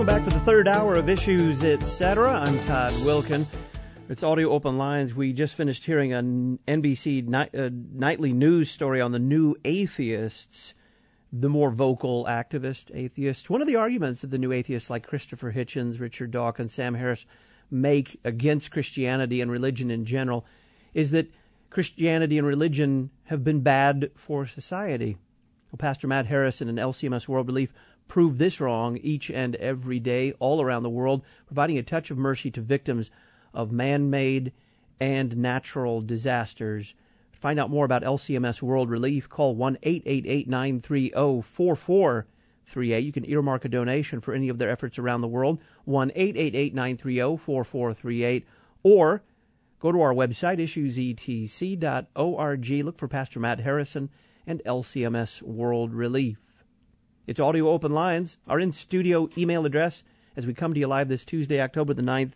back to the third hour of Issues, Etc. I'm Todd Wilkin. It's Audio Open Lines. We just finished hearing an NBC nightly news story on the New Atheists, the more vocal activist atheists. One of the arguments that the New Atheists like Christopher Hitchens, Richard Dawkins, Sam Harris make against Christianity and religion in general is that Christianity and religion have been bad for society. Well, Pastor Matt Harrison and LCMS World Relief prove this wrong each and every day all around the world, providing a touch of mercy to victims of man-made and natural disasters. To find out more about LCMS World Relief, call 1-888-930-4438. You can earmark a donation for any of their efforts around the world, 1-888-930-4438, or go to our website, issuesetc.org. Look for Pastor Matt Harrison and LCMS World Relief. It's Audio Open Lines. Our in-studio email address as we come to you live this Tuesday, October the 9th,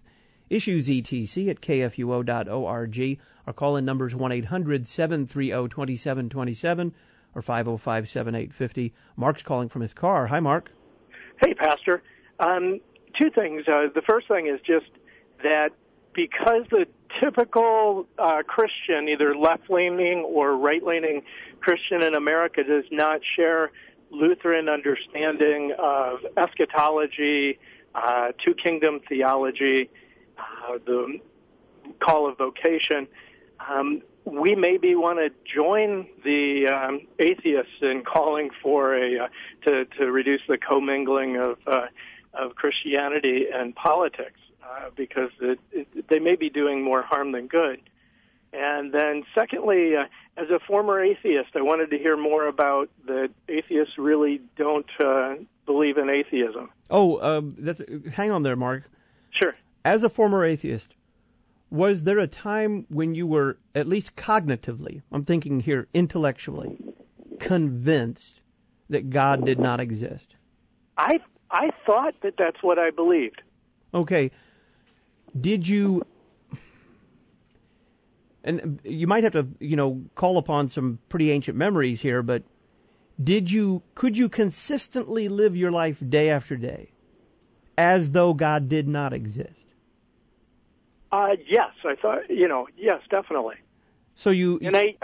issuesetc@kfuo.org. Our call-in number is 1-800-730-2727 or 505-7850. Mark's calling from his car. Hi, Mark. Hey, Pastor. Two things. The first thing is just that because the typical Christian, either left-leaning or right-leaning Christian in America, does not share Lutheran understanding of eschatology, two-kingdom theology, the call of vocation, we maybe want to join the atheists in calling for to reduce the commingling of Christianity and politics, because they may be doing more harm than good. And then secondly, as a former atheist, I wanted to hear more about that atheists really don't believe in atheism. Hang on there, Mark. Sure. As a former atheist, was there a time when you were, at least cognitively, I'm thinking here intellectually, convinced that God did not exist? I thought that that's what I believed. Okay. Did you... And you might have to, call upon some pretty ancient memories here, but could you consistently live your life day after day as though God did not exist? Yes, I thought, yes, definitely. So you... I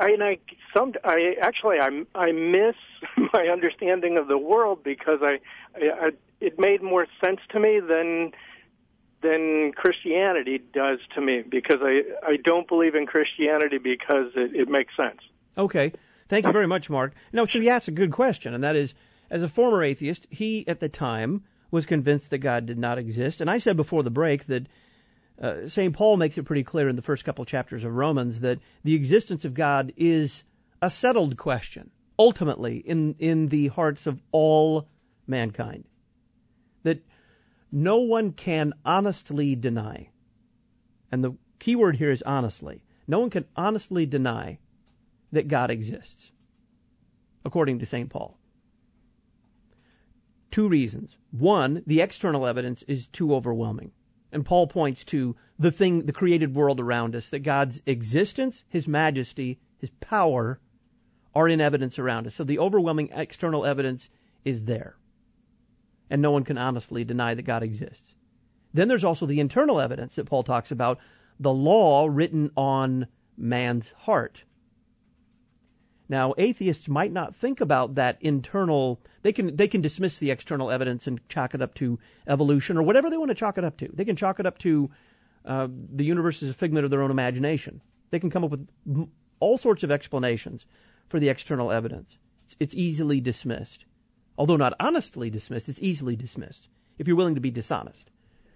miss my understanding of the world because it made more sense to me than Christianity does to me, because I don't believe in Christianity because it makes sense. Okay. Thank you very much, Mark. No, so he asked a good question, and that is, as a former atheist, he, at the time, was convinced that God did not exist. And I said before the break that St. Paul makes it pretty clear in the first couple chapters of Romans that the existence of God is a settled question, ultimately, in the hearts of all mankind. That no one can honestly deny, and the key word here is honestly, no one can honestly deny that God exists, according to St. Paul. Two reasons. One, the external evidence is too overwhelming. And Paul points to the created world around us, that God's existence, His majesty, His power are in evidence around us. So the overwhelming external evidence is there. And no one can honestly deny that God exists. Then there's also the internal evidence that Paul talks about, the law written on man's heart. Now, atheists might not think about that internal. They can dismiss the external evidence and chalk it up to evolution or whatever they want to chalk it up to. They can chalk it up to the universe is a figment of their own imagination. They can come up with all sorts of explanations for the external evidence. It's easily dismissed. Although not honestly dismissed, it's easily dismissed if you're willing to be dishonest.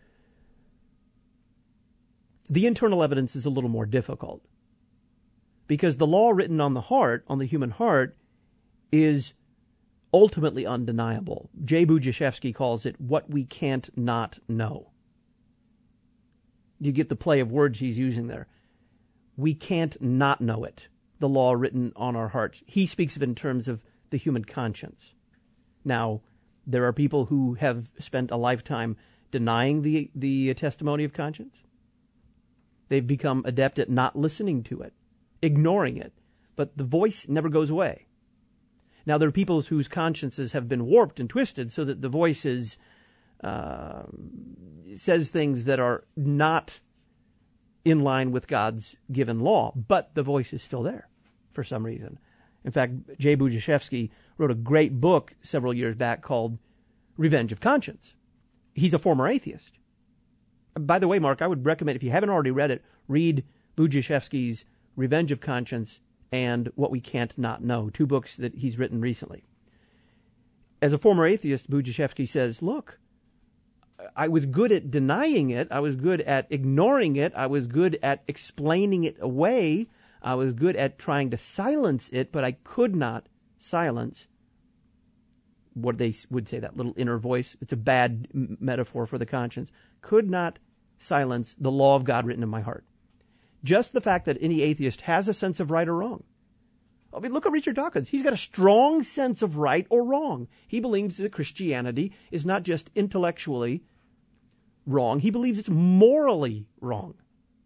The internal evidence is a little more difficult because the law written on the heart, on the human heart, is ultimately undeniable. J. Budziszewski calls it what we can't not know. You get the play of words he's using there. We can't not know it, the law written on our hearts. He speaks of it in terms of the human conscience. Now, there are people who have spent a lifetime denying the testimony of conscience. They've become adept at not listening to it, ignoring it, but the voice never goes away. Now, there are people whose consciences have been warped and twisted so that the voice is says things that are not in line with God's given law, but the voice is still there for some reason. In fact, Jay Budziszewski wrote a great book several years back called Revenge of Conscience. He's a former atheist. By the way, Mark, I would recommend, if you haven't already read it, read Budziszewski's Revenge of Conscience and What We Can't Not Know, 2 books that he's written recently. As a former atheist, Budziszewski says, look, I was good at denying it. I was good at ignoring it. I was good at explaining it away. I was good at trying to silence it, but I could not silence what they would say, that little inner voice. It's a bad metaphor for the conscience. Could not silence the law of God written in my heart. Just the fact that any atheist has a sense of right or wrong. I mean, look at Richard Dawkins. He's got a strong sense of right or wrong. He believes that Christianity is not just intellectually wrong. He believes it's morally wrong.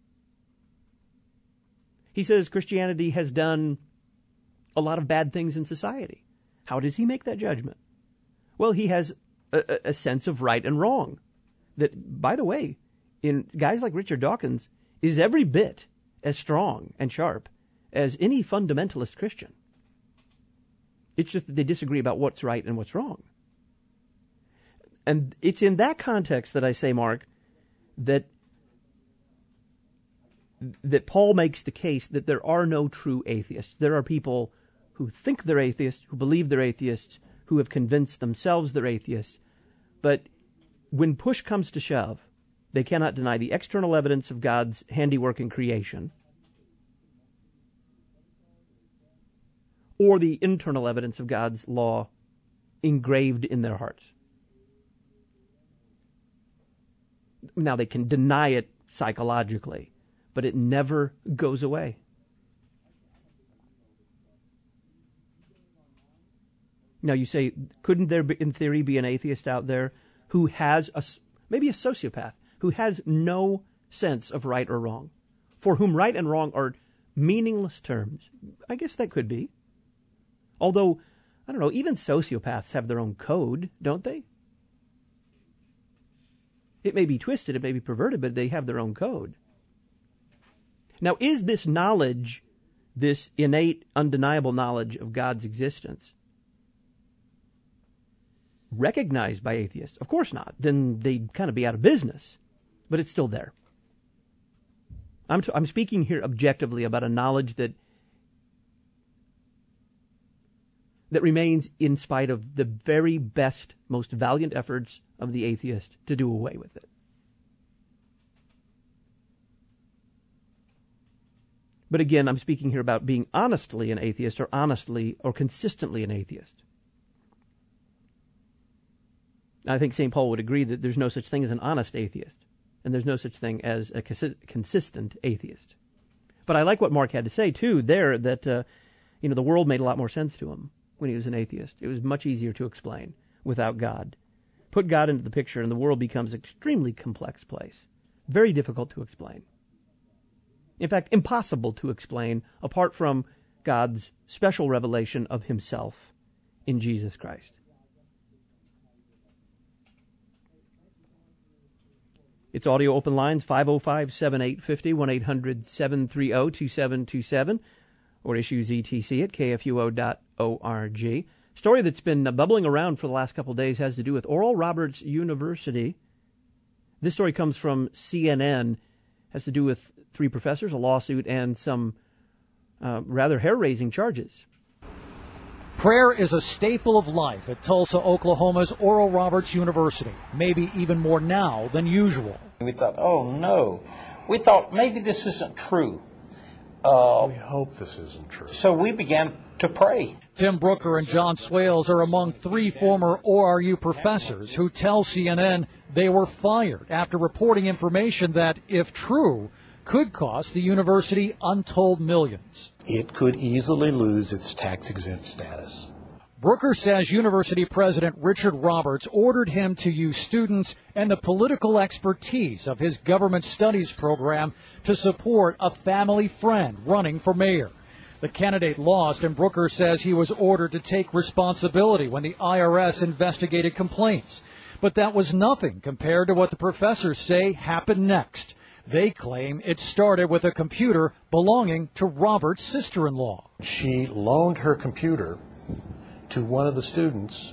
He says Christianity has done a lot of bad things in society. How does he make that judgment? Well, he has a sense of right and wrong that, by the way, in guys like Richard Dawkins, is every bit as strong and sharp as any fundamentalist Christian. It's just that they disagree about what's right and what's wrong. And it's in that context that I say, Mark, that Paul makes the case that there are no true atheists. There are people who think they're atheists, who believe they're atheists, who have convinced themselves they're atheists. But when push comes to shove, they cannot deny the external evidence of God's handiwork in creation or the internal evidence of God's law engraved in their hearts. Now, they can deny it psychologically, but it never goes away. Now, you say, couldn't there, in theory, be an atheist out there who has maybe a sociopath, who has no sense of right or wrong, for whom right and wrong are meaningless terms? I guess that could be. Although, I don't know, even sociopaths have their own code, don't they? It may be twisted, it may be perverted, but they have their own code. Now, is this knowledge, this innate, undeniable knowledge of God's existence, recognized by atheists? Of course not. Then they'd kind of be out of business. But it's still there. I'm speaking here objectively about a knowledge that remains in spite of the very best, most valiant efforts of the atheist to do away with it. But again, I'm speaking here about being honestly an atheist or honestly or consistently an atheist. I think St. Paul would agree that there's no such thing as an honest atheist, and there's no such thing as a consistent atheist. But I like what Mark had to say, too, there, that the world made a lot more sense to him when he was an atheist. It was much easier to explain without God. Put God into the picture, and the world becomes an extremely complex place. Very difficult to explain. In fact, impossible to explain apart from God's special revelation of himself in Jesus Christ. It's audio open lines, 505-7850, 1-800-730-2727, or issues etc at kfuo.org. Story that's been bubbling around for the last couple of days has to do with Oral Roberts University. This story comes from CNN, has to do with 3 professors, a lawsuit, and some rather hair-raising charges. Prayer is a staple of life at Tulsa, Oklahoma's Oral Roberts University, maybe even more now than usual. We thought, oh no. We thought maybe this isn't true. We hope this isn't true. So we began to pray. Tim Brooker and John Swales are among 3 former ORU professors who tell CNN they were fired after reporting information that, if true, could cost the university untold millions. It could easily lose its tax-exempt status. Brooker says University President Richard Roberts ordered him to use students and the political expertise of his government studies program to support a family friend running for mayor. The candidate lost, and Brooker says he was ordered to take responsibility when the IRS investigated complaints. But that was nothing compared to what the professors say happened next. They claim it started with a computer belonging to Robert's sister-in-law. She loaned her computer to one of the students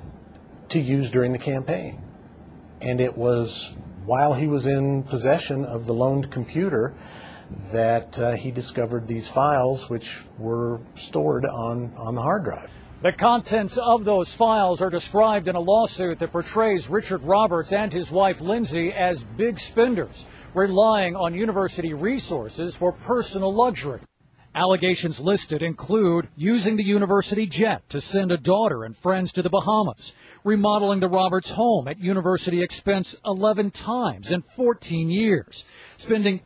to use during the campaign. And it was while he was in possession of the loaned computer that he discovered these files, which were stored on the hard drive. The contents of those files are described in a lawsuit that portrays Richard Roberts and his wife Lindsay as big spenders, relying on university resources for personal luxury. Allegations listed include using the university jet to send a daughter and friends to the Bahamas, remodeling the Roberts home at university expense 11 times in 14 years, spending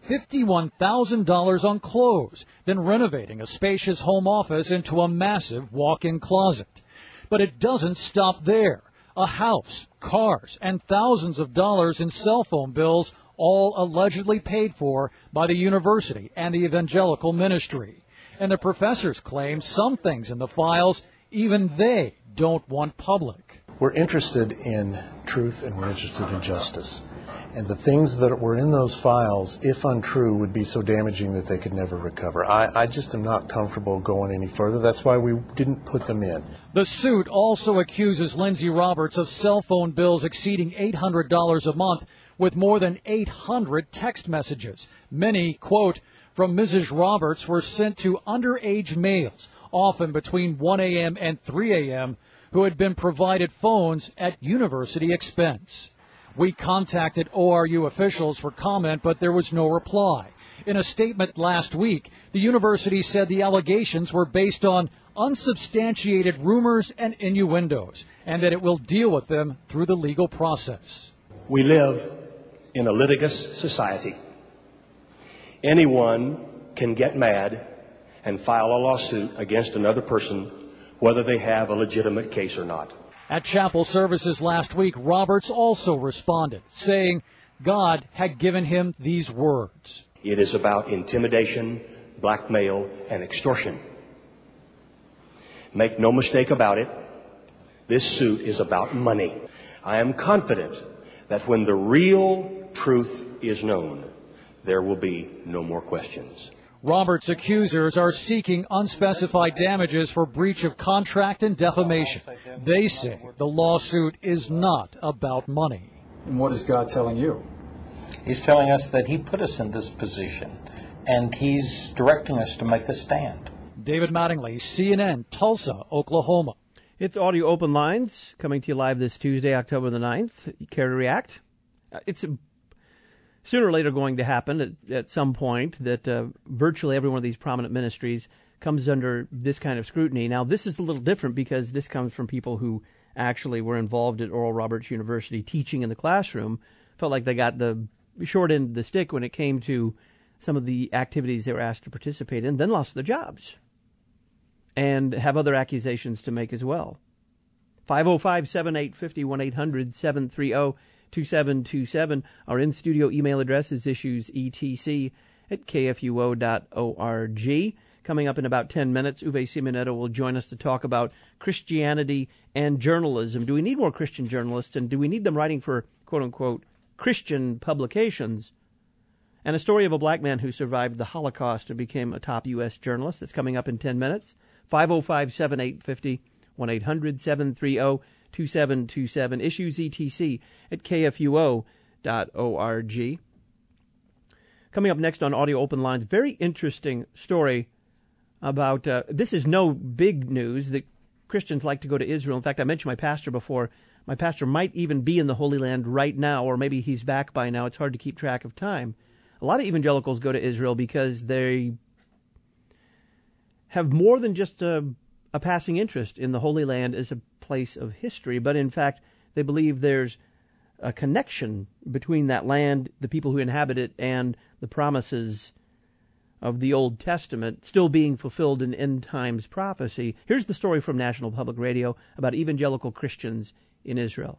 $51,000 on clothes, then renovating a spacious home office into a massive walk-in closet. But it doesn't stop there. A house, cars, and thousands of dollars in cell phone bills, all allegedly paid for by the university and the evangelical ministry. And the professors claim some things in the files even they don't want public. We're interested in truth and we're interested in justice. And the things that were in those files, if untrue, would be so damaging that they could never recover. I just am not comfortable going any further. That's why we didn't put them in. The suit also accuses Lindsay Roberts of cell phone bills exceeding $800 a month, with more than 800 text messages. Many, quote, from Mrs. Roberts were sent to underage males, often between 1 a.m. and 3 a.m., who had been provided phones at university expense. We contacted ORU officials for comment, but there was no reply. In a statement last week, the university said the allegations were based on unsubstantiated rumors and innuendos, and that it will deal with them through the legal process. We live in a litigious society. Anyone can get mad and file a lawsuit against another person, whether they have a legitimate case or not. At chapel services last week, Roberts also responded, saying God had given him these words. It is about intimidation, blackmail, and extortion. Make no mistake about it, this suit is about money. I am confident that when the real truth is known, there will be no more questions. Roberts' accusers are seeking unspecified damages for breach of contract and defamation. They say the lawsuit is not about money. And what is God telling you? He's telling us that he put us in this position, and he's directing us to make a stand. David Mattingly, CNN, Tulsa, Oklahoma. It's Audio Open Lines coming to you live this Tuesday, October the 9th. You care to react? It's sooner or later going to happen at some point that virtually every one of these prominent ministries comes under this kind of scrutiny. Now, this is a little different because this comes from people who actually were involved at Oral Roberts University teaching in the classroom. Felt like they got the short end of the stick when it came to some of the activities they were asked to participate in, then lost their jobs and have other accusations to make as well. 505-7850, 1-800-730-2727. Our in-studio email address is issuesetc@kfuo.org. Coming up in about 10 minutes, Uwe Simonetto will join us to talk about Christianity and journalism. Do we need more Christian journalists, and do we need them writing for, quote-unquote, Christian publications? And a story of a black man who survived the Holocaust and became a top U.S. journalist. That's coming up in 10 minutes. 505-7850, 1-800-730-2727. issuesetc@kfuo.org. Coming up next on Audio Open Lines, very interesting story about, this is no big news that Christians like to go to Israel. In fact, I mentioned my pastor before. My pastor might even be in the Holy Land right now, or maybe he's back by now. It's hard to keep track of time. A lot of evangelicals go to Israel because they have more than just a passing interest in the Holy Land as a place of history, but in fact, they believe there's a connection between that land, the people who inhabit it, and the promises of the Old Testament still being fulfilled in end times prophecy. Here's the story from National Public Radio about evangelical Christians in Israel.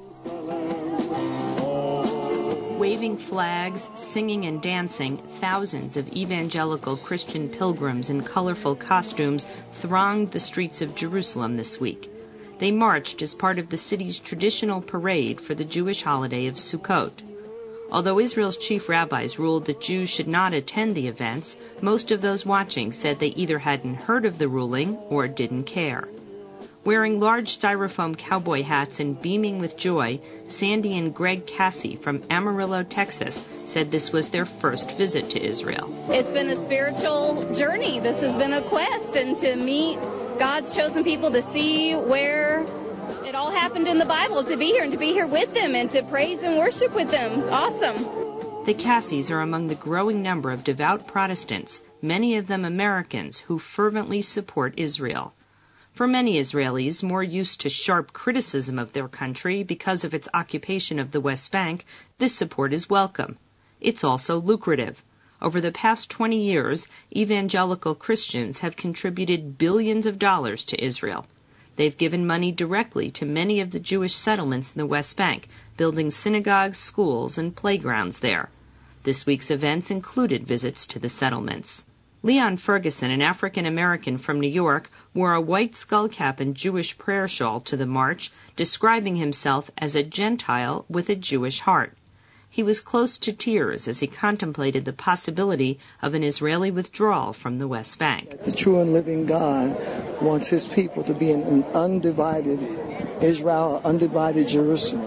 Waving flags, singing and dancing, thousands of evangelical Christian pilgrims in colorful costumes thronged the streets of Jerusalem this week. They marched as part of the city's traditional parade for the Jewish holiday of Sukkot. Although Israel's chief rabbis ruled that Jews should not attend the events, most of those watching said they either hadn't heard of the ruling or didn't care. Wearing large styrofoam cowboy hats and beaming with joy, Sandy and Greg Cassie from Amarillo, Texas, said this was their first visit to Israel. It's been a spiritual journey. This has been a quest, and to meet God's chosen people, to see where it all happened in the Bible, to be here and to be here with them and to praise and worship with them. It's awesome. The Cassies are among the growing number of devout Protestants, many of them Americans, who fervently support Israel. For many Israelis, more used to sharp criticism of their country because of its occupation of the West Bank, this support is welcome. It's also lucrative. Over the past 20 years, evangelical Christians have contributed billions of dollars to Israel. They've given money directly to many of the Jewish settlements in the West Bank, building synagogues, schools, and playgrounds there. This week's events included visits to the settlements. Leon Ferguson, an African-American from New York, wore a white skullcap and Jewish prayer shawl to the march, describing himself as a Gentile with a Jewish heart. He was close to tears as he contemplated the possibility of an Israeli withdrawal from the West Bank. The true and living God wants his people to be in an undivided Israel, undivided Jerusalem.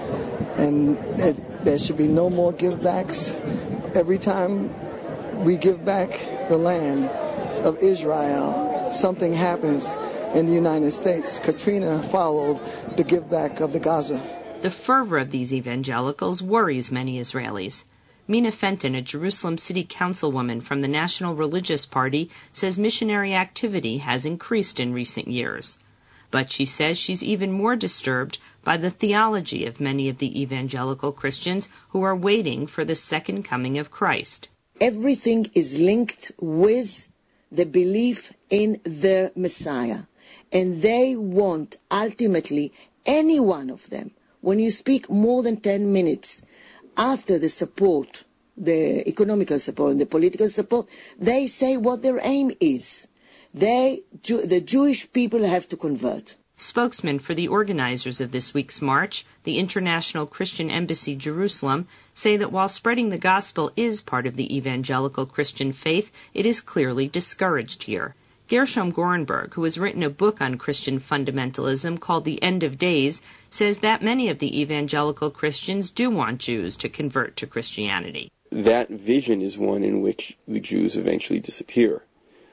And there should be no more give-backs. Every time we give back the land of Israel, something happens in the United States. Katrina followed the give back of the Gaza. The fervor of these evangelicals worries many Israelis. Mina Fenton, a Jerusalem City Councilwoman from the National Religious Party, says missionary activity has increased in recent years. But she says she's even more disturbed by the theology of many of the evangelical Christians who are waiting for the second coming of Christ. Everything is linked with the belief in the Messiah. And they want, ultimately, any one of them, when you speak more than 10 minutes after the support, the economical support and the political support, they say what their aim is. The Jewish people have to convert. Spokesmen for the organizers of this week's march, the International Christian Embassy Jerusalem, say that while spreading the gospel is part of the evangelical Christian faith, it is clearly discouraged here. Gershom Gorenberg, who has written a book on Christian fundamentalism called The End of Days, says that many of the evangelical Christians do want Jews to convert to Christianity. That vision is one in which the Jews eventually disappear.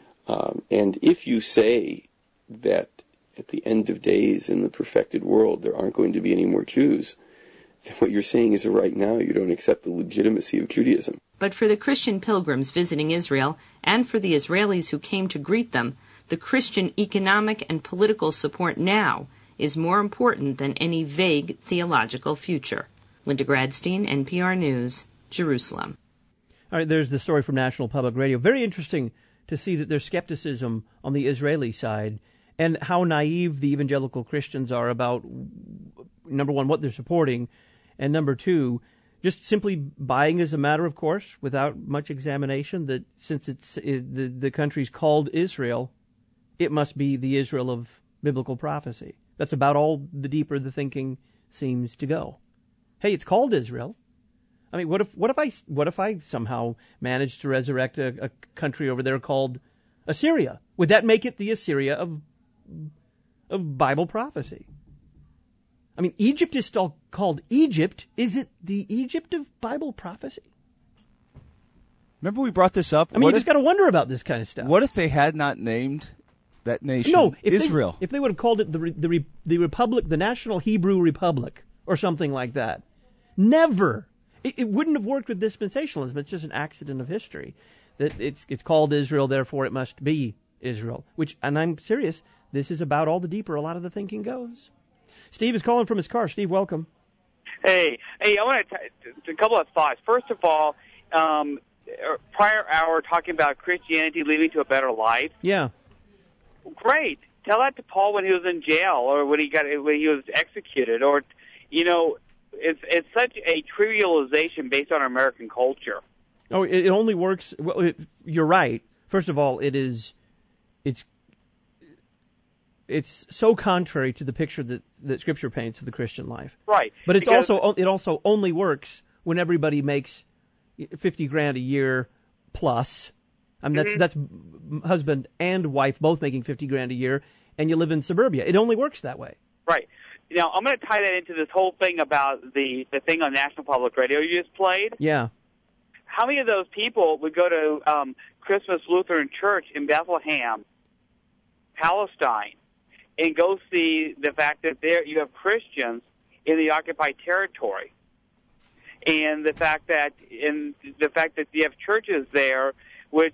And if you say that at the end of days in the perfected world there aren't going to be any more Jews, then what you're saying is that right now you don't accept the legitimacy of Judaism. But for the Christian pilgrims visiting Israel, and for the Israelis who came to greet them, the Christian economic and political support now is more important than any vague theological future. Linda Gradstein, NPR News, Jerusalem. All right, there's the story from National Public Radio. Very interesting to see that there's skepticism on the Israeli side and how naive the evangelical Christians are about, number one, what they're supporting, and number two, just simply buying as a matter of course, without much examination, that since the country's called Israel, it must be the Israel of biblical prophecy. That's about all the deeper the thinking seems to go. Hey, it's called Israel. I mean, what if I somehow managed to resurrect a country over there called Assyria? Would that make it the Assyria of Bible prophecy? I mean, Egypt is still called Egypt. Is it the Egypt of Bible prophecy? Remember we brought this up? I mean, you just got to wonder about this kind of stuff. What if they had not named that nation Israel? If they would have called it the Republic, the National Hebrew Republic, or something like that. Never. It wouldn't have worked with dispensationalism. It's just an accident of history. That it's called Israel, therefore it must be Israel. And I'm serious, this is about all the deeper a lot of the thinking goes. Steve is calling from his car. Steve, welcome. Hey, I want to a couple of thoughts. First of all, prior hour talking about Christianity leading to a better life. Yeah. Great. Tell that to Paul when he was in jail or when he was executed, or it's such a trivialization based on our American culture. Oh, it only works. Well, you're right. First of all, it's it's so contrary to the picture that Scripture paints of the Christian life. Right. But it also only works when everybody makes $50,000 a year plus. I mean, that's husband and wife both making $50,000 a year, and you live in suburbia. It only works that way. Right. Now, I'm going to tie that into this whole thing about the thing on National Public Radio you just played. Yeah. How many of those people would go to Christmas Lutheran Church in Bethlehem, Palestine, and go see the fact that there you have Christians in the occupied territory, and the fact that you have churches there which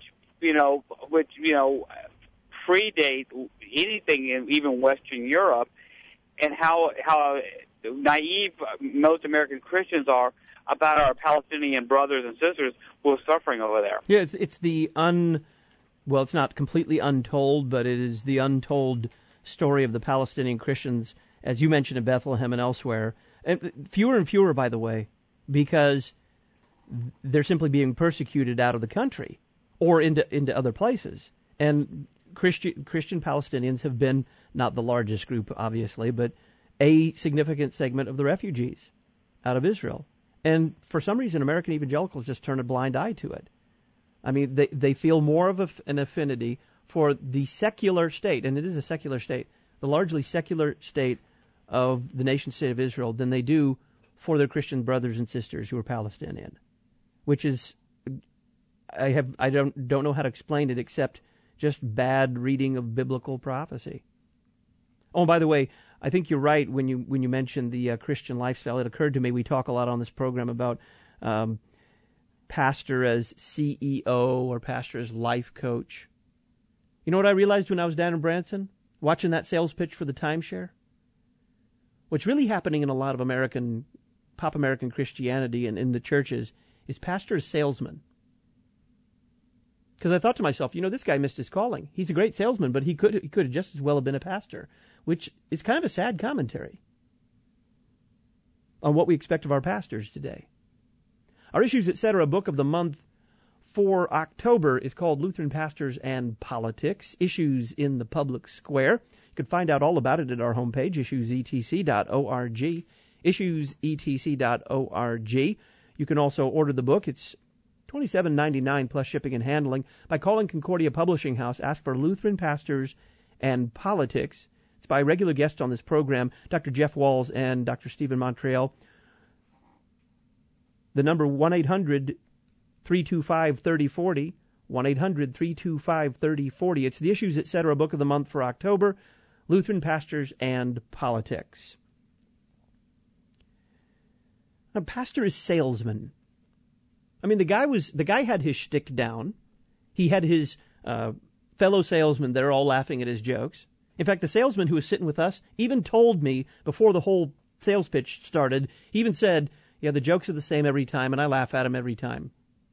predate anything in even Western Europe, and how naive most American Christians are about our Palestinian brothers and sisters who are suffering over there. Yeah, it's it's not completely untold, but it is the untold story of the Palestinian Christians, as you mentioned, in Bethlehem and elsewhere. And fewer and fewer, by the way, because they're simply being persecuted out of the country or into other places. And Christian Palestinians have been not the largest group, obviously, but a significant segment of the refugees out of Israel. And for some reason, American evangelicals just turn a blind eye to it. I mean, they feel more of an affinity for the secular state, and it is a secular state, the largely secular state of the nation-state of Israel, than they do for their Christian brothers and sisters who are Palestinian, which is, I don't know how to explain it except just bad reading of biblical prophecy. Oh, and by the way, I think you're right when you mentioned the Christian lifestyle. It occurred to me, we talk a lot on this program about pastor as CEO or pastor as life coach. You know what I realized when I was down in Branson, watching that sales pitch for the timeshare? What's really happening in a lot of pop American Christianity and in the churches is pastor as salesman. Because I thought to myself, this guy missed his calling. He's a great salesman, but he could have just as well have been a pastor, which is kind of a sad commentary on what we expect of our pastors today. Our Issues Etc. book of the month for October is called Lutheran Pastors and Politics, Issues in the Public Square. You can find out all about it at our homepage, issuesetc.org, issuesetc.org. You can also order the book. It's $27.99 plus shipping and handling by calling Concordia Publishing House. Ask for Lutheran Pastors and Politics. It's by regular guests on this program, Dr. Jeff Walls and Dr. Stephen Montreal. The number 1-800-325-3040, 1-800-325-3040. It's the Issues Etc. book of the month for October, Lutheran Pastors and Politics. A pastor is salesman. I mean, the guy had his shtick down. He had his fellow salesmen there all laughing at his jokes. In fact, the salesman who was sitting with us even told me before the whole sales pitch started, he even said, yeah, the jokes are the same every time, and I laugh at them every time.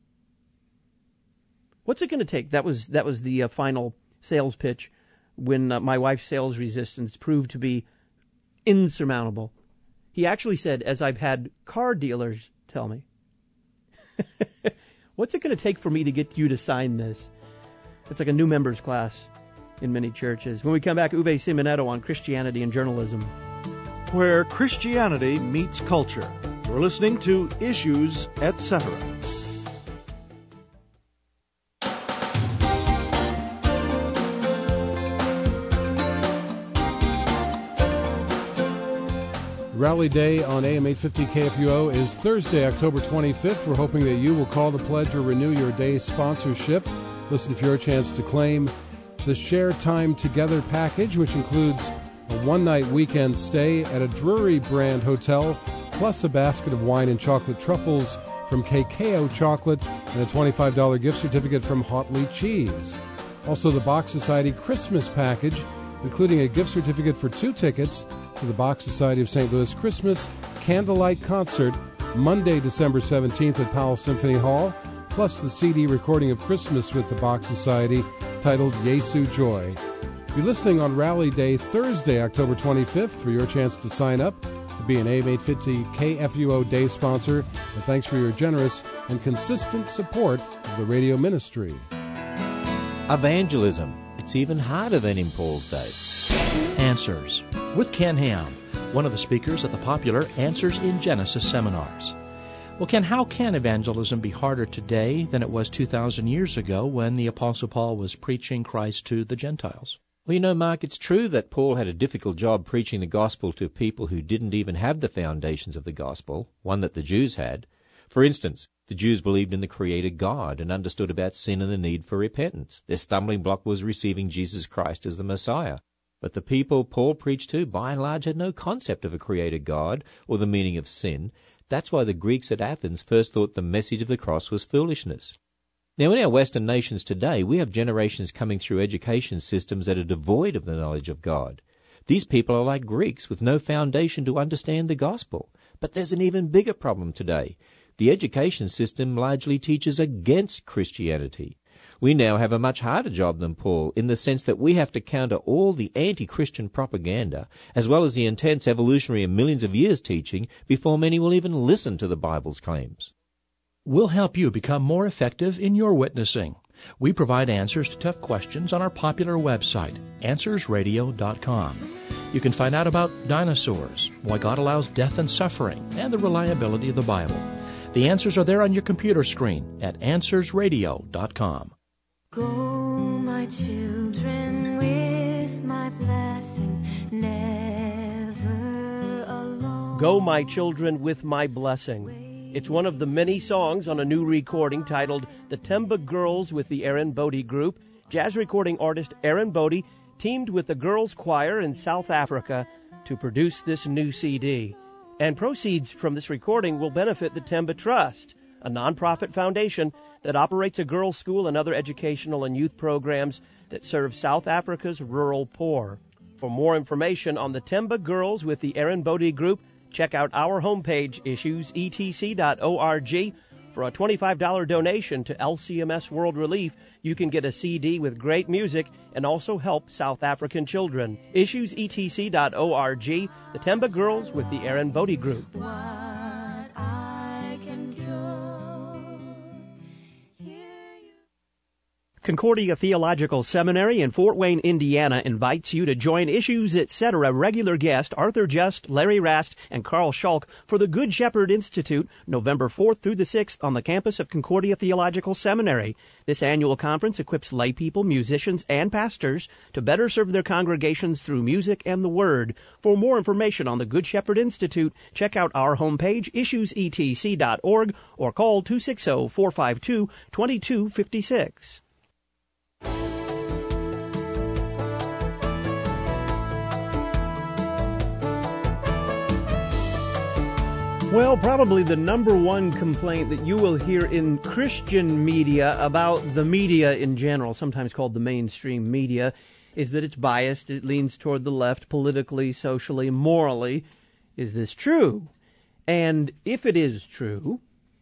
What's it going to take? That was the final sales pitch when my wife's sales resistance proved to be insurmountable. He actually said, as I've had car dealers tell me, what's it going to take for me to get you to sign this? It's like a new members class in many churches. When we come back, Uwe Simonetto on Christianity and Journalism. Where Christianity meets culture. You're listening to Issues Etc. Rally Day on AM 850 KFUO is Thursday, October 25th. We're hoping that you will call the pledge or renew your day's sponsorship. Listen for your chance to claim the Share Time Together package, which includes a one-night weekend stay at a Drury brand hotel, plus a basket of wine and chocolate truffles from KKO Chocolate and a $25 gift certificate from Hotley Cheese. Also, the Bach Society Christmas package, including a gift certificate for 2 tickets to the Bach Society of St. Louis Christmas Candlelight Concert, Monday, December 17th at Powell Symphony Hall, plus the CD recording of Christmas with the Bach Society titled Jesu Joy. Be listening on Rally Day, Thursday, October 25th, for your chance to sign up to be an AM 850 KFUO Day sponsor. And thanks for your generous and consistent support of the radio ministry. Evangelism. It's even harder than in Paul's day. Answers with Ken Ham, one of the speakers at the popular Answers in Genesis seminars. Well, Ken, how can evangelism be harder today than it was 2,000 years ago when the Apostle Paul was preaching Christ to the Gentiles? Well, you know, Mark, it's true that Paul had a difficult job preaching the gospel to people who didn't even have the foundations of the gospel, one that the Jews had. For instance, the Jews believed in the Creator God and understood about sin and the need for repentance. Their stumbling block was receiving Jesus Christ as the Messiah. But the people Paul preached to, by and large, had no concept of a Creator God or the meaning of sin. That's why the Greeks at Athens first thought the message of the cross was foolishness. Now, in our Western nations today, we have generations coming through education systems that are devoid of the knowledge of God. These people are like Greeks with no foundation to understand the gospel. But there's an even bigger problem today. The education system largely teaches against Christianity. We now have a much harder job than Paul in the sense that we have to counter all the anti-Christian propaganda as well as the intense evolutionary and millions of years teaching before many will even listen to the Bible's claims. We'll help you become more effective in your witnessing. We provide answers to tough questions on our popular website, AnswersRadio.com. You can find out about dinosaurs, why God allows death and suffering, and the reliability of the Bible. The answers are there on your computer screen at AnswersRadio.com. Go, my children, with my blessing, never alone. Go, my children, with my blessing. It's one of the many songs on a new recording titled The Temba Girls with the Aaron Bodie Group. Jazz recording artist Aaron Bodie teamed with the Girls Choir in South Africa to produce this new CD. And proceeds from this recording will benefit the Temba Trust, a nonprofit foundation that operates a girls' school and other educational and youth programs that serve South Africa's rural poor. For more information on the Temba Girls with the Aaron Bodie Group, check out our homepage, issuesetc.org. For a $25 donation to LCMS World Relief, you can get a CD with great music and also help South African children. Issuesetc.org, the Temba Girls with the Aaron Bodie Group. Concordia Theological Seminary in Fort Wayne, Indiana invites you to join Issues Etc. regular guest Arthur Just, Larry Rast, and Carl Schulk for the Good Shepherd Institute, November 4th through the 6th on the campus of Concordia Theological Seminary. This annual conference equips laypeople, musicians, and pastors to better serve their congregations through music and the Word. For more information on the Good Shepherd Institute, check out our homepage, issuesetc.org, or call 260-452-2256. Well, probably the number one complaint that you will hear in Christian media about the media in general, sometimes called the mainstream media, is that it's biased, it leans toward the left politically, socially, morally. Is this true? And if it is true,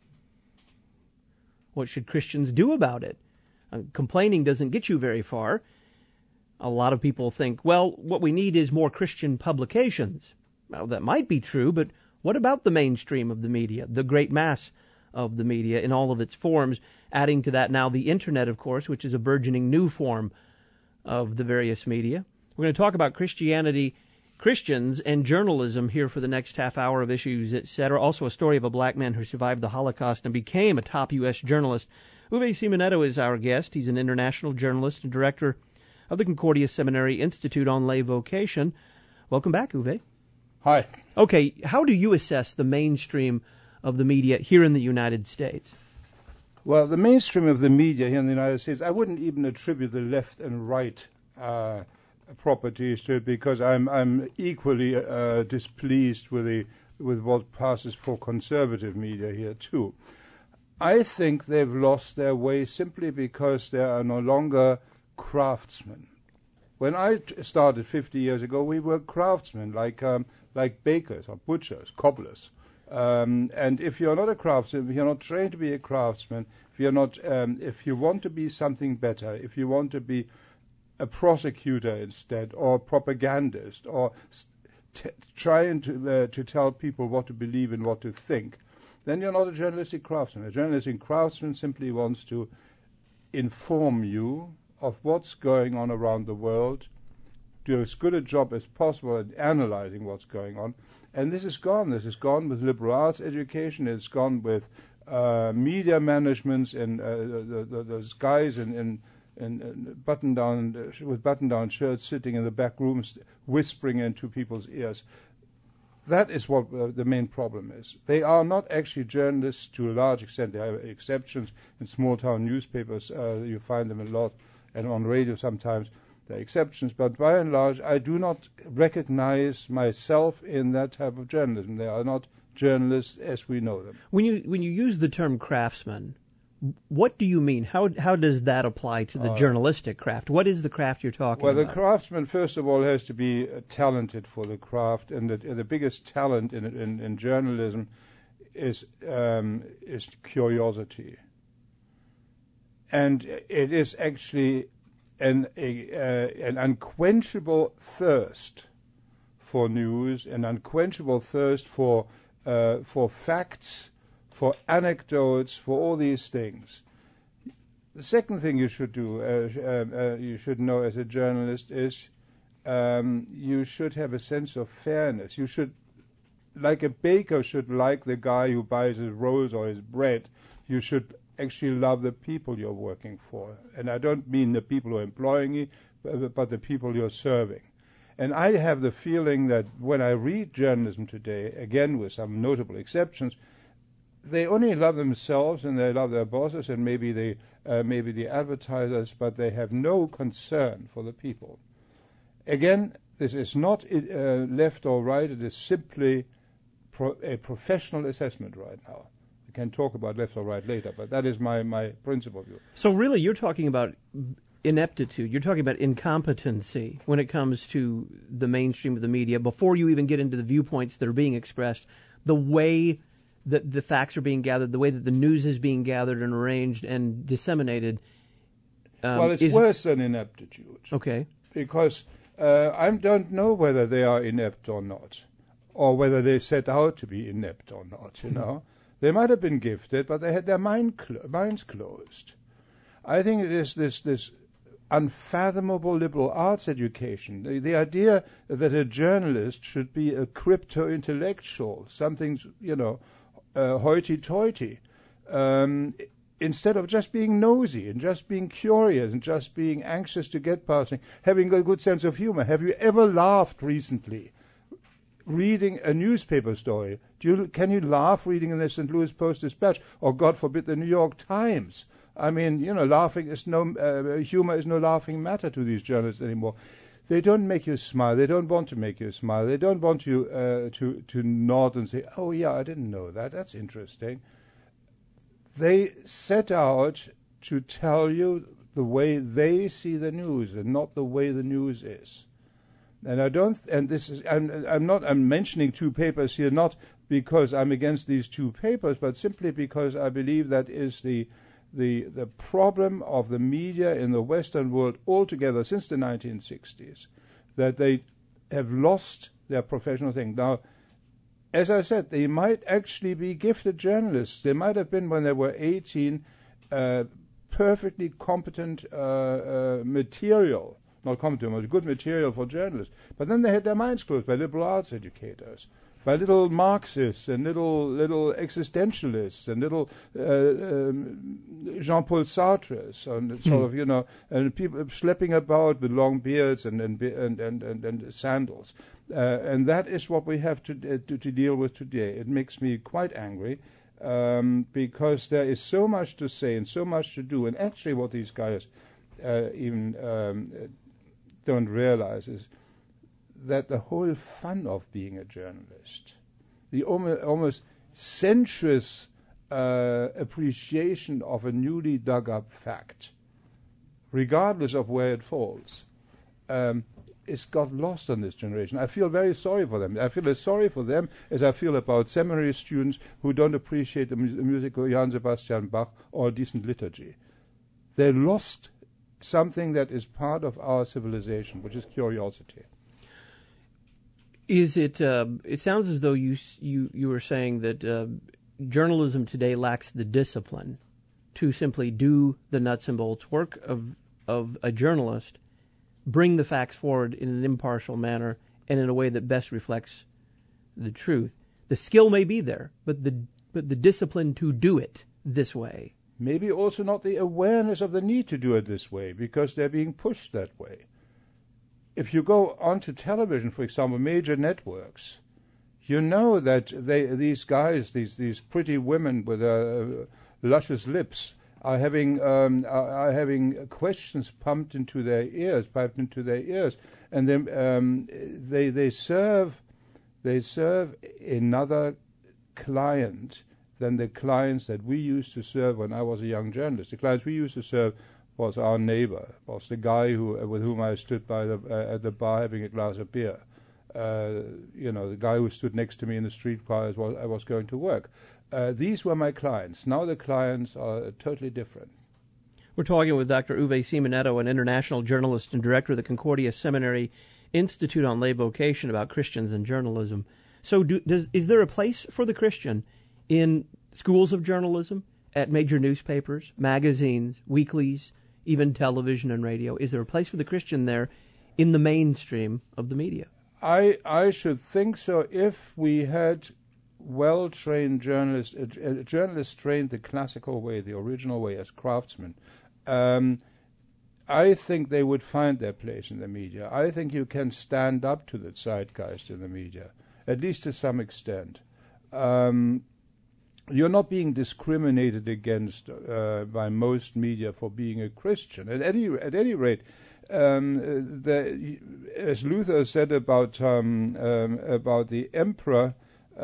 what should Christians do about it? Complaining doesn't get you very far. A lot of people think, well, what we need is more Christian publications. Well, that might be true, but what about the mainstream of the media, the great mass of the media in all of its forms? Adding to that now the Internet, of course, which is a burgeoning new form of the various media. We're going to talk about Christianity, Christians, and journalism here for the next half hour of Issues, etc. Also a story of a black man who survived the Holocaust and became a top U.S. journalist. Uwe Simonetto is our guest. He's an international journalist and director of the Concordia Seminary Institute on Lay Vocation. Welcome back, Uwe. Hi. Okay, how do you assess the mainstream of the media here in the United States? Well, the mainstream of the media here in the United States, I wouldn't even attribute the left and right properties to it, because I'm equally displeased with what passes for conservative media here too. I think they've lost their way simply because they are no longer craftsmen. When I started 50 years ago, we were craftsmen, like bakers or butchers, cobblers. And if you're not a craftsman, if you're not trained to be a craftsman, if you want to be something better, if you want to be a prosecutor instead, or a propagandist, or trying to tell people what to believe and what to think, then you're not a journalistic craftsman. A journalistic craftsman simply wants to inform you of what's going on around the world do as good a job as possible at analyzing what's going on. And this is gone. This is gone with liberal arts education. It's gone with media managements and those guys in button-down with button-down shirts sitting in the back rooms whispering into people's ears. That is what the main problem is. They are not actually journalists to a large extent. They have exceptions in small-town newspapers. You find them a lot, and on radio sometimes. There are exceptions, but by and large, I do not recognize myself in that type of journalism. They are not journalists as we know them. When you use the term craftsman, what do you mean? How does that apply to the journalistic craft? What is the craft you're talking about? Well, the craftsman, first of all, has to be talented for the craft, and the biggest talent in journalism is curiosity. And it is actually an unquenchable thirst for news, an unquenchable thirst for facts, for anecdotes, for all these things. The second thing you should do, you should know as a journalist, is you should have a sense of fairness. You should, like a baker should like the guy who buys his rolls or his bread, you should actually love the people you're working for. And I don't mean the people who are employing you, but the people you're serving. And I have the feeling that when I read journalism today, again with some notable exceptions, they only love themselves and they love their bosses and maybe the advertisers, but they have no concern for the people. Again, this is not left or right. It is simply a professional assessment right now. We can talk about left or right later, but that is my principal view. So really, you're talking about ineptitude. You're talking about incompetency when it comes to the mainstream of the media. Before you even get into the viewpoints that are being expressed, the way that the facts are being gathered, the way that the news is being gathered and arranged and disseminated. Well, it's worse than ineptitude. Okay. Because I don't know whether they are inept or not, or whether they set out to be inept or not, you know. They might have been gifted, but they had their minds closed. I think it is this unfathomable liberal arts education, the idea that a journalist should be a crypto-intellectual, something, you know, hoity-toity, instead of just being nosy and just being curious and just being anxious to get past things, having a good sense of humor. Have you ever laughed recently reading a newspaper story? Can you laugh reading the St. Louis Post-Dispatch or, God forbid, the New York Times? I mean, you know, humor is no laughing matter to these journalists anymore. They don't make you smile. They don't want to make you smile. They don't want you to nod and say, "Oh yeah, I didn't know that. That's interesting." They set out to tell you the way they see the news and not the way the news is. And I'm mentioning two papers here not because I'm against these two papers, but simply because I believe that is the problem of the media in the Western world altogether since the 1960s, that they have lost their professional thing. Now, as I said, they might actually be gifted journalists. They might have been, when they were 18, perfectly competent material. Not competent, but good material for journalists. But then they had their minds closed by liberal arts educators, by little Marxists and little existentialists and little Jean-Paul Sartres and sort of, you know, and people schlepping about with long beards and sandals. And that is what we have to deal with today. It makes me quite angry because there is so much to say and so much to do. And actually what these guys even don't realize is that the whole fun of being a journalist, the almost sensuous appreciation of a newly dug up fact, regardless of where it falls, is got lost on this generation. I feel very sorry for them. I feel as sorry for them as I feel about seminary students who don't appreciate the music of Johann Sebastian Bach or decent liturgy. They lost something that is part of our civilization, which is curiosity. Is it? It sounds as though you were saying that journalism today lacks the discipline to simply do the nuts and bolts work of a journalist bring the facts forward in an impartial manner and in a way that best reflects the truth. The skill may be there, but the discipline to do it this way. Maybe also not the awareness of the need to do it this way, because they're being pushed that way. If you go onto television, for example, major networks, you know that these guys, these pretty women with luscious lips, are having questions piped into their ears, and then they serve another client than the clients that we used to serve when I was a young journalist. The clients we used to serve was our neighbor, was the guy with whom I stood by at the bar having a glass of beer. The guy who stood next to me in the streetcar as I was going to work. These were my clients. Now the clients are totally different. We're talking with Dr. Uwe Simonetto, an international journalist and director of the Concordia Seminary Institute on Lay Vocation, about Christians and journalism. So is there a place for the Christian in schools of journalism, at major newspapers, magazines, weeklies, even television and radio? Is there a place for the Christian there in the mainstream of the media? I should think so if we had well-trained journalists, journalists trained the classical way, the original way, as craftsmen. I think they would find their place in the media. I think you can stand up to the zeitgeist in the media, at least to some extent. You're not being discriminated against by most media for being a Christian. At any rate, as Luther said about the emperor,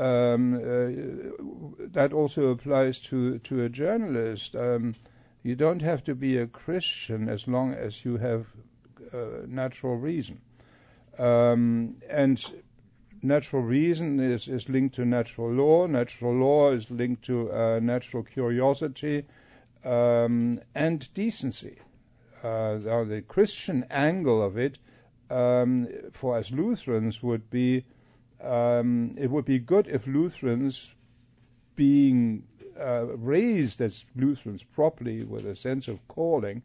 that also applies to a journalist. You don't have to be a Christian as long as you have natural reason. And natural reason is linked to natural law. Natural law is linked to natural curiosity and decency. The Christian angle of it, for us Lutherans, would be it would be good if Lutherans, being raised as Lutherans properly with a sense of calling,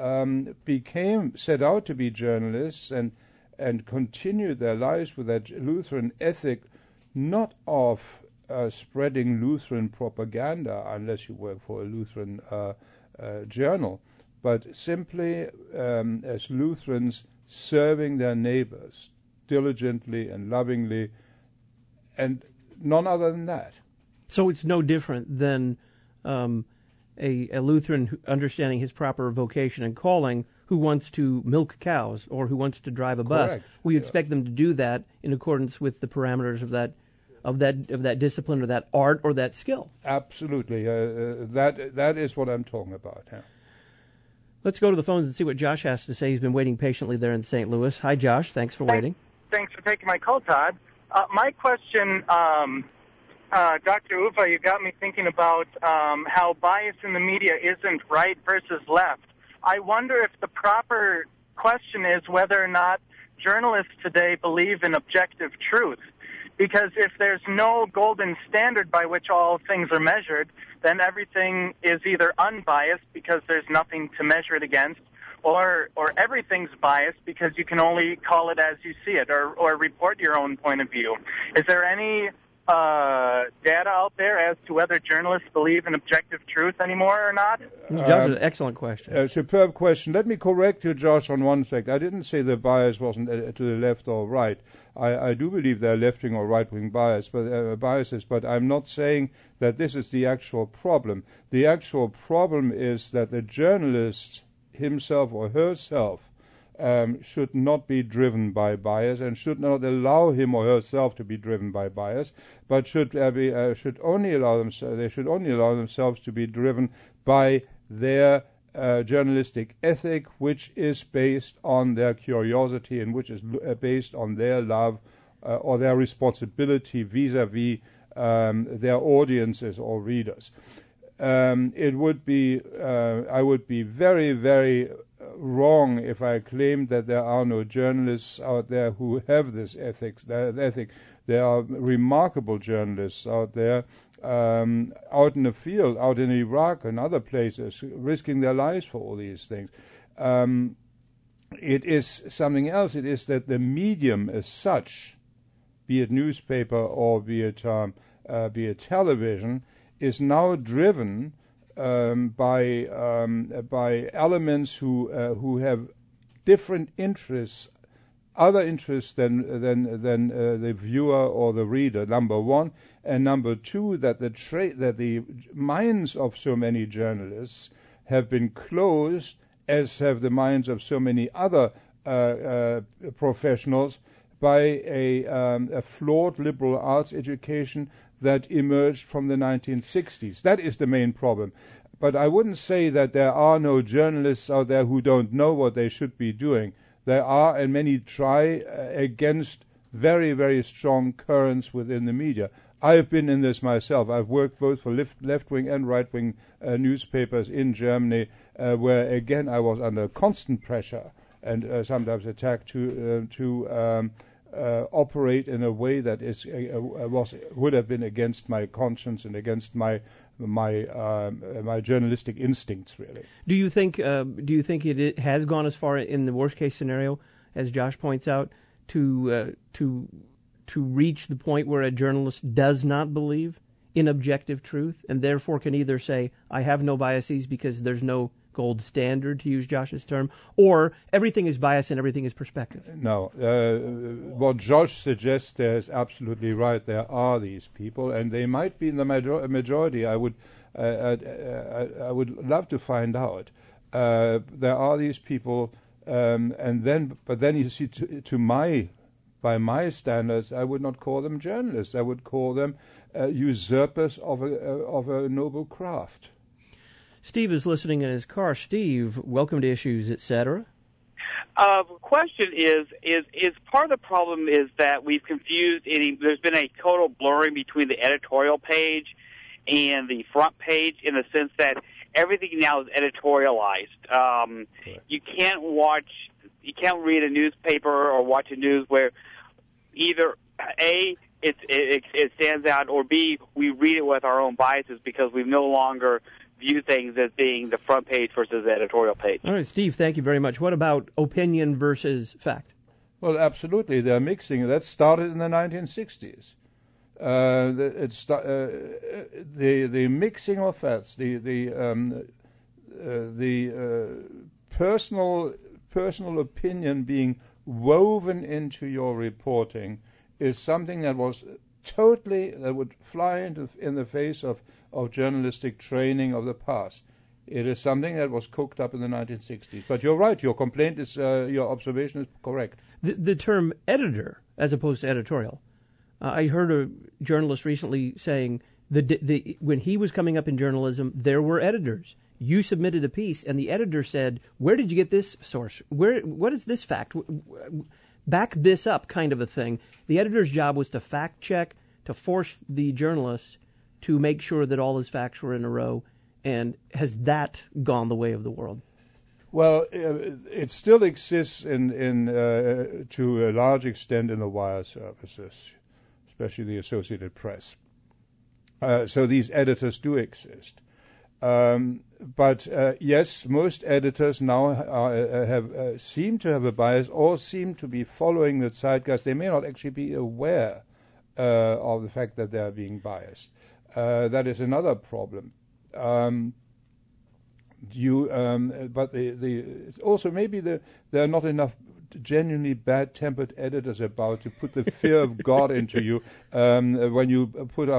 set out to be journalists and continued their lives with that Lutheran ethic, not of spreading Lutheran propaganda, unless you work for a Lutheran journal, but simply as Lutherans serving their neighbors diligently and lovingly, and none other than that. So it's no different than a Lutheran understanding his proper vocation and calling, who wants to milk cows or who wants to drive a bus. Correct. We expect them to do that in accordance with the parameters of that discipline or that art or that skill. Absolutely. That is what I'm talking about. Yeah. Let's go to the phones and see what Josh has to say. He's been waiting patiently there in St. Louis. Hi, Josh. Thanks for waiting. Thanks for taking my call, Todd. My question, Dr. Uwe, you got me thinking about how bias in the media isn't right versus left. I wonder if the proper question is whether or not journalists today believe in objective truth. Because if there's no golden standard by which all things are measured, then everything is either unbiased because there's nothing to measure it against, or everything's biased because you can only call it as you see it, or report your own point of view. Is there any data out there as to whether journalists believe in objective truth anymore or not? That's an excellent question. Superb question. Let me correct you, Josh, on one fact. I didn't say the bias wasn't to the left or right. I do believe there are left-wing or right-wing biases, but I'm not saying that this is the actual problem. The actual problem is that the journalist himself or herself should not be driven by bias and should not allow him or herself to be driven by bias, but should only allow themselves to be driven by their journalistic ethic, which is based on their curiosity and which is based on their love or their responsibility vis-a-vis their audiences or readers. I would be very, very wrong if I claimed that there are no journalists out there who have this ethic. There are remarkable journalists out there, out in the field, out in Iraq and other places, risking their lives for all these things. it is something else. It is that the medium as such, be it newspaper or be it television, is now driven by elements who have different interests, other interests than the viewer or the reader. Number one, and number two, that the minds of so many journalists have been closed, as have the minds of so many other professionals, by a flawed liberal arts education that emerged from the 1960s. That is the main problem. But I wouldn't say that there are no journalists out there who don't know what they should be doing. There are, and many try against very, very strong currents within the media. I've been in this myself. I've worked both for left-wing and right-wing newspapers in Germany, where, again, I was under constant pressure and sometimes attacked to operate in a way that would have been against my conscience and against my journalistic instincts, really. Do you think it has gone as far in the worst case scenario, as Josh points out, to reach the point where a journalist does not believe in objective truth and therefore can either say, I have no biases because there's no gold standard, to use Josh's term, or everything is bias and everything is perspective? No. What Josh suggests there is absolutely right. There are these people, and they might be in the majority. I would love to find out. There are these people, but then you see, by my standards, I would not call them journalists. I would call them usurpers of a noble craft. Steve is listening in his car. Steve, welcome to Issues, Etc. Question is part of the problem is that we've confused there's been a total blurring between the editorial page and the front page, in the sense that everything now is editorialized. You can't read a newspaper or watch a news where either A, it stands out, or B, we read it with our own biases because we no longer view things as being the front page versus the editorial page. All right, Steve, thank you very much. What about opinion versus fact? Well, absolutely. They're mixing. That started in the 1960s. The mixing of facts, the personal opinion being woven into your reporting is something that would fly in the face of journalistic training of the past. It is something that was cooked up in the 1960s. But you're right. Your complaint is, your observation is correct. The term editor, as opposed to editorial. I heard a journalist recently saying when he was coming up in journalism, there were editors. You submitted a piece, and the editor said, "Where did you get this source? What is this fact? Back this up," kind of a thing. The editor's job was to fact check, to force the journalist to make sure that all his facts were in a row. And has that gone the way of the world? Well, it still exists to a large extent in the wire services, especially the Associated Press. So these editors do exist. But yes, most editors now seem to have a bias or seem to be following the zeitgeist. They may not actually be aware of the fact that they are being biased. That is another problem. But also maybe there are not enough genuinely bad-tempered editors about to put the fear of God into you when you put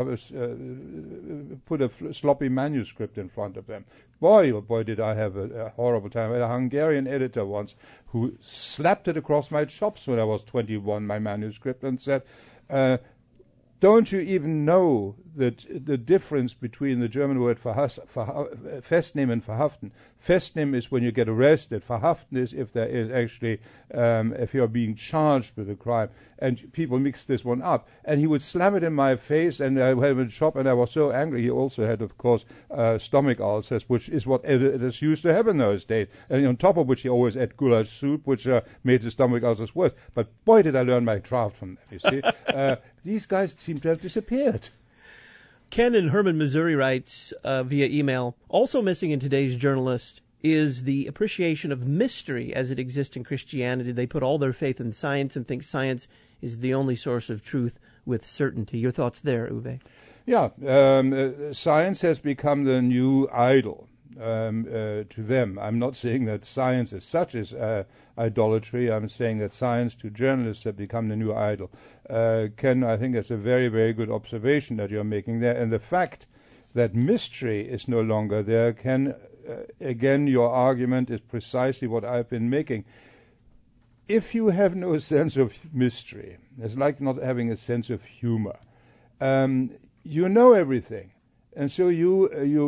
a sloppy manuscript in front of them. Boy, oh boy, did I have a horrible time. I had a Hungarian editor once who slapped it across my chops when I was 21, my manuscript, and said, don't you even know that the difference between the German word festnehmen and verhaften? Festnehmen is when you get arrested. Verhaften is if there is actually, if you're being charged with a crime. And people mix this one up. And he would slam it in my face, and I had him in the shop, and I was so angry. He also had, of course, stomach ulcers, which is what editors used to have in those days. And on top of which he always ate goulash soup, which made the stomach ulcers worse. But boy, did I learn my craft from that, you see. These guys seem to have disappeared. Ken in Herman, Missouri writes via email, also missing in today's journalist is the appreciation of mystery as it exists in Christianity. They put all their faith in science and think science is the only source of truth with certainty. Your thoughts there, Uwe? Yeah, science has become the new idol to them. I'm not saying that science as such is idolatry. I'm saying that science to journalists has become the new idol. Ken, I think that's a very, very good observation that you're making there. And the fact that mystery is no longer there, Ken, again, your argument is precisely what I've been making. If you have no sense of mystery, it's like not having a sense of humor. You know everything, and so you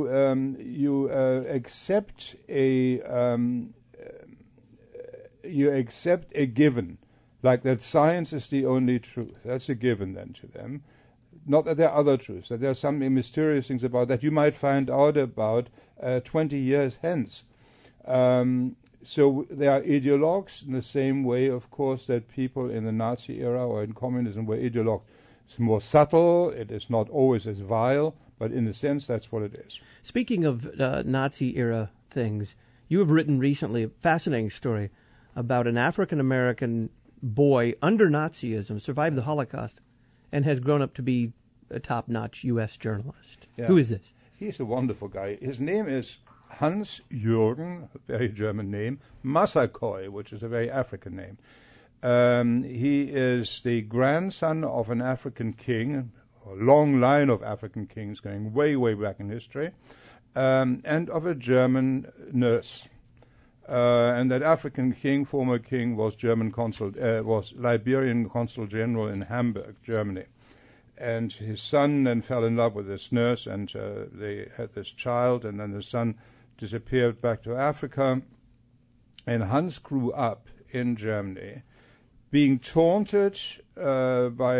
accept a given, like that science is the only truth. That's a given then to them. Not that there are other truths, that there are some mysterious things about that you might find out about 20 years hence. So there are ideologues in the same way, of course, that people in the Nazi era or in communism were ideologues. It's more subtle, it is not always as vile, but in a sense that's what it is. Speaking of Nazi-era things, you have written recently a fascinating story about an African-American boy under Nazism, survived the Holocaust, and has grown up to be a top-notch U.S. journalist. Yeah. Who is this? He's a wonderful guy. His name is Hans-Jürgen, a very German name, Massaquoi, which is a very African name. He is the grandson of an African king, a long line of African kings going way, way back in history, and of a German nurse. And that African king, former king, was was Liberian consul general in Hamburg, Germany. And his son then fell in love with this nurse, and they had this child, and then the son disappeared back to Africa. And Hans grew up in Germany, being taunted by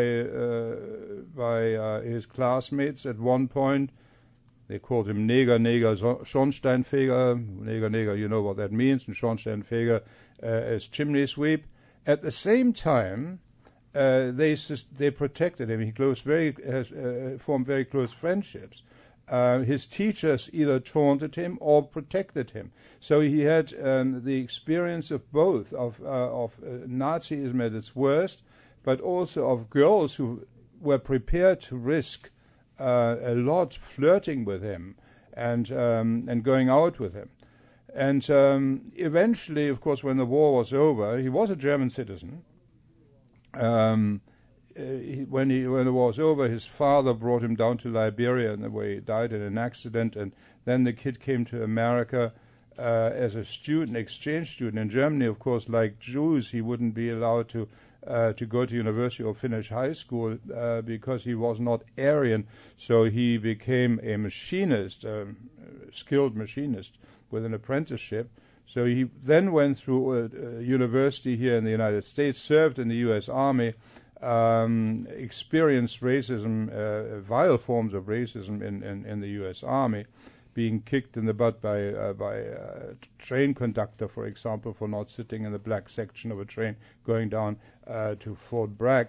his classmates at one point. They called him Neger, Schornsteinfeger. Neger, you know what that means, and Schornsteinfeger as chimney sweep. At the same time, they protected him. He formed very close friendships. His teachers either taunted him or protected him. So he had the experience of both, of Nazism at its worst, but also of girls who were prepared to risk a lot flirting with him and going out with him. And eventually, of course, when the war was over, he was a German citizen. When the war was over, his father brought him down to Liberia, and where he died in an accident. And then the kid came to America as a student, exchange student. In Germany, of course, like Jews, he wouldn't be allowed to go to university or finish high school because he was not Aryan. So he became a machinist, skilled machinist with an apprenticeship. So he then went through university here in the United States, served in the U.S. Army, experienced racism, vile forms of racism in the U.S. Army, being kicked in the butt by a train conductor, for example, for not sitting in the black section of a train going down to Fort Bragg.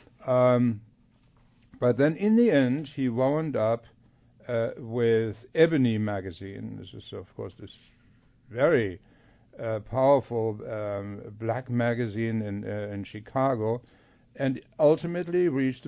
But then in the end, he wound up with Ebony magazine. This is, of course, this very powerful black magazine in Chicago, and ultimately reached the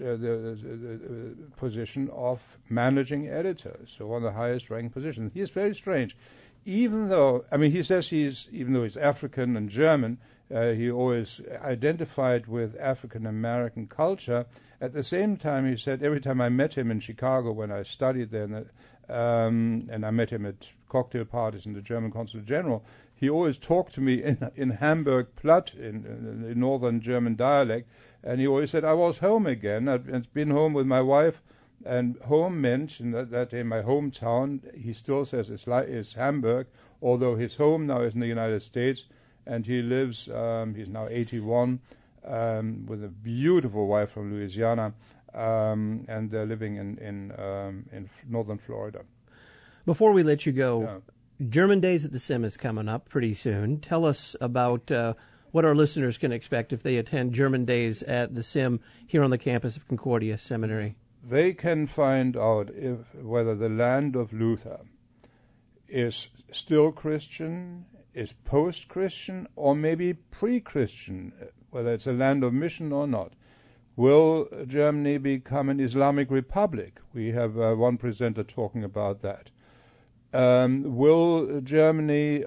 position of managing editor, so one of the highest ranking positions. He is very strange. Even though he's African and German, he always identified with African American culture. At the same time, he said, every time I met him in Chicago when I studied there, and I met him at cocktail parties in the German Consul General, he always talked to me in Hamburg Platt, in northern German dialect, and he always said, I was home again. I'd been home with my wife, and home meant, in that day, my hometown, he still says it's Hamburg, although his home now is in the United States, and he lives, he's now 81, with a beautiful wife from Louisiana, and they're living in northern Florida. Before we let you go, German Days at the Sim is coming up pretty soon. Tell us about what our listeners can expect if they attend German Days at the Sim here on the campus of Concordia Seminary. They can find out whether the land of Luther is still Christian, is post-Christian, or maybe pre-Christian, whether it's a land of mission or not. Will Germany become an Islamic republic? We have one presenter talking about that. Will Germany,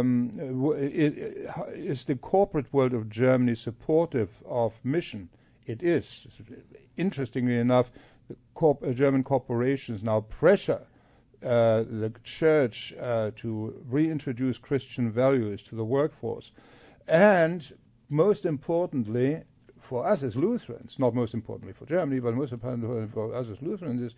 is the corporate world of Germany supportive of mission? It is. Interestingly enough, German corporations now pressure the church to reintroduce Christian values to the workforce. And most importantly, for us as Lutherans, not most importantly for Germany, but most importantly for us as Lutherans, is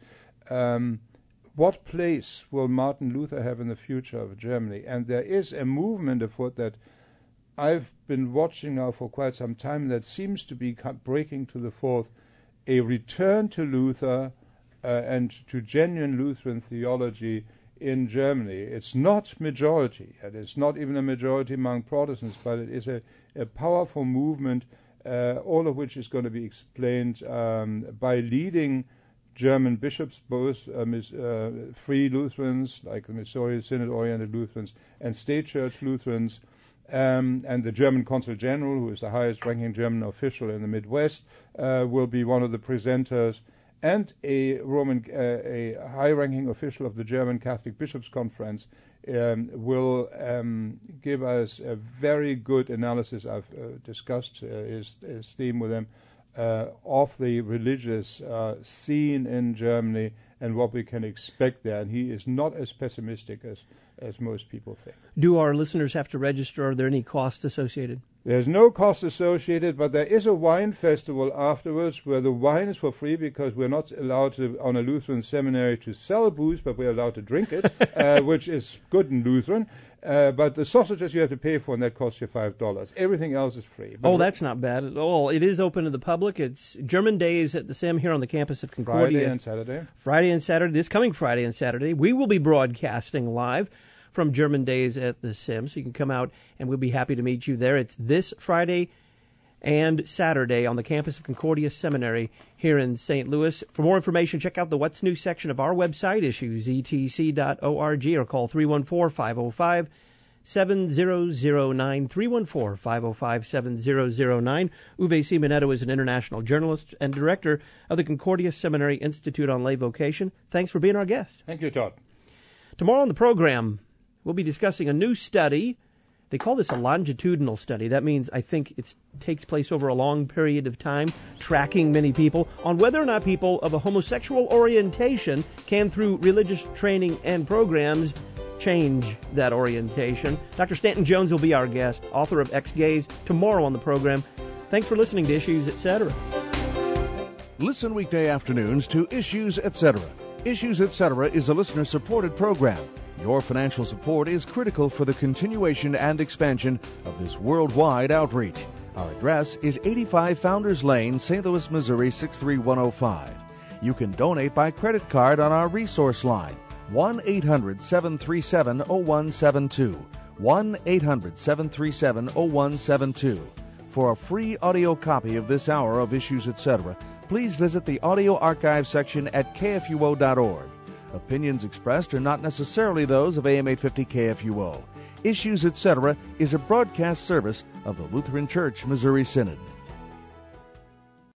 what place will Martin Luther have in the future of Germany? And there is a movement afoot that I've been watching now for quite some time that seems to be breaking to the fore, a return to Luther and to genuine Lutheran theology in Germany. It's not majority, and it's not even a majority among Protestants, but it is a powerful movement, all of which is going to be explained by leading German bishops, both free Lutherans, like the Missouri Synod-oriented Lutherans, and state church Lutherans, and the German Consul General, who is the highest-ranking German official in the Midwest, will be one of the presenters, and a high-ranking official of the German Catholic Bishops' Conference will give us a very good analysis. I've discussed his theme with him of the religious scene in Germany and what we can expect there. And he is not as pessimistic as most people think. Do our listeners have to register? Are there any costs associated? There's no cost associated, but there is a wine festival afterwards where the wine is for free because we're not allowed to, on a Lutheran seminary, to sell booze, but we're allowed to drink it, which is good in Lutheran. But the sausages you have to pay for, and that costs you $5. Everything else is free. But that's not bad at all. It is open to the public. It's German Days at the SEM here on the campus of Concordia. Friday and Saturday. Friday and Saturday. This coming Friday and Saturday. We will be broadcasting live from German Days at the SEM, so you can come out and we'll be happy to meet you there. It's this Friday and Saturday on the campus of Concordia Seminary here in St. Louis. For more information, check out the What's New section of our website, issuesetc.org, or call 314-505-7009, 314-505-7009. Uwe Simonetto is an international journalist and director of the Concordia Seminary Institute on Lay Vocation. Thanks for being our guest. Thank you, Todd. Tomorrow on the program, we'll be discussing a new study. They call this a longitudinal study. That means I think it takes place over a long period of time, tracking many people, on whether or not people of a homosexual orientation can, through religious training and programs, change that orientation. Dr. Stanton Jones will be our guest, author of Ex-Gays, tomorrow on the program. Thanks for listening to Issues, Etc. Listen weekday afternoons to Issues, Etc. Issues, Etc. is a listener-supported program. Your financial support is critical for the continuation and expansion of this worldwide outreach. Our address is 85 Founders Lane, St. Louis, Missouri 63105. You can donate by credit card on our resource line, 1-800-737-0172, 1-800-737-0172. For a free audio copy of this hour of Issues, Etc., please visit the audio archive section at kfuo.org. Opinions expressed are not necessarily those of AM 850 KFUO. Issues, Etc. is a broadcast service of the Lutheran Church Missouri Synod.